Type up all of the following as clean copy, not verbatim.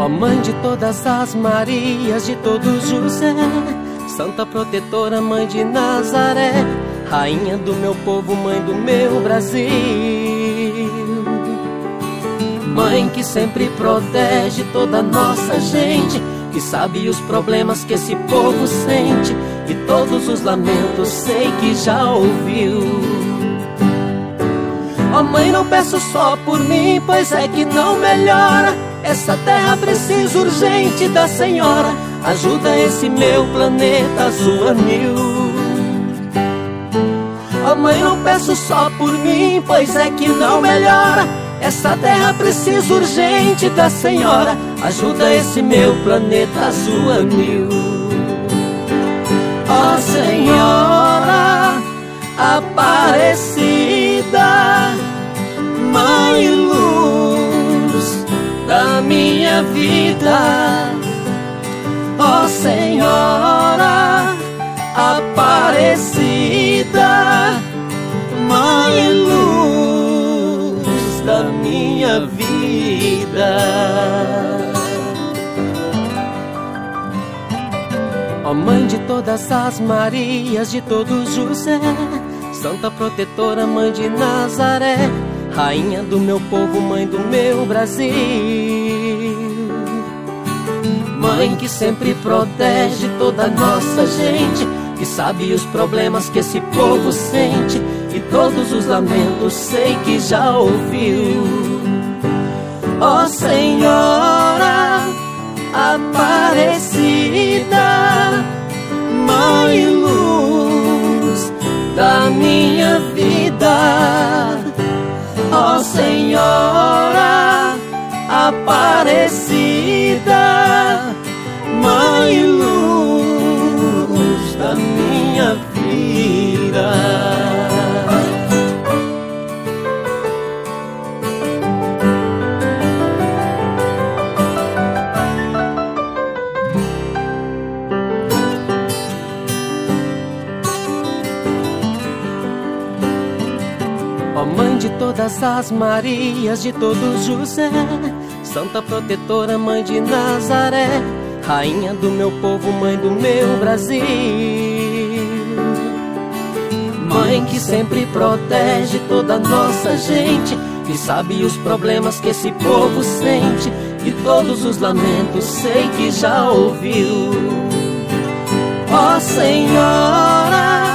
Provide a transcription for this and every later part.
Ó Mãe de todas as Marias, de todo José, Santa Protetora, Mãe de Nazaré, Rainha do meu povo, Mãe do meu Brasil. Mãe que sempre protege toda a nossa gente, que sabe os problemas que esse povo sente, e todos os lamentos sei que já ouviu. Ó Mãe, não peço só por mim, pois é que não melhora. Essa terra precisa urgente da Senhora. Ajuda esse meu planeta azul a mil. Ó Mãe, não peço só por mim, pois é que não melhora. Essa terra precisa urgente da Senhora. Ajuda esse meu planeta azul a mil. Ó Senhora Aparecida, Mãe e luz da minha vida. Ó Senhora Aparecida, Mãe e luz da minha vida. Ó Mãe de todas as Marias, de todo José, Santa Protetora, Mãe de Nazaré, Rainha do meu povo, Mãe do meu Brasil. Mãe que sempre protege toda a nossa gente, que sabe os problemas que esse povo sente, e todos os lamentos sei que já ouviu. Ó Senhora Aparecida, Mãe e luz da minha vida. Ó Senhora Aparecida, Mãe e luz da minha vida. Ó Mãe de todas as Marias, de todo José, Santa Protetora, Mãe de Nazaré, Rainha do meu povo, Mãe do meu Brasil. Mãe que sempre protege toda a nossa gente, que sabe os problemas que esse povo sente, e todos os lamentos sei que já ouviu. Ó Senhora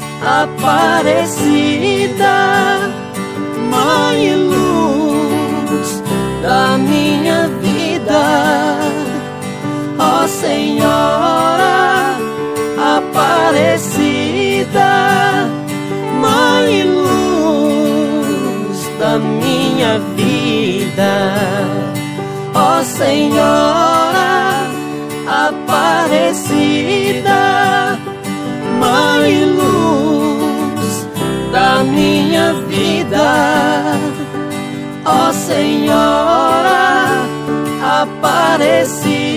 Aparecida, Mãe e luz da minha vida. Ó Senhora Aparecida, Mãe e luz da minha vida. Ó Senhora Aparecida, Mãe e luz da minha vida. Ó Senhora Aparecida,